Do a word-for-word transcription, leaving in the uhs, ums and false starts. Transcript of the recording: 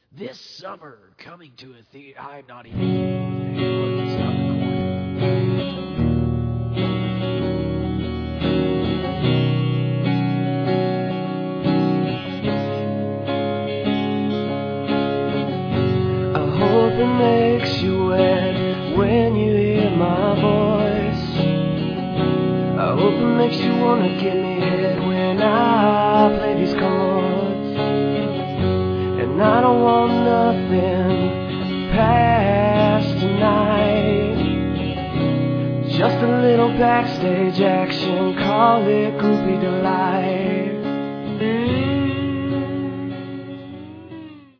This summer, coming to a theater. I'm not even. Look, it's not I hope it makes you wet when you hear my voice. I hope it makes you wanna give me head when I play these chords. And I don't want nothing past tonight. Just a little backstage action, call it groupie delight.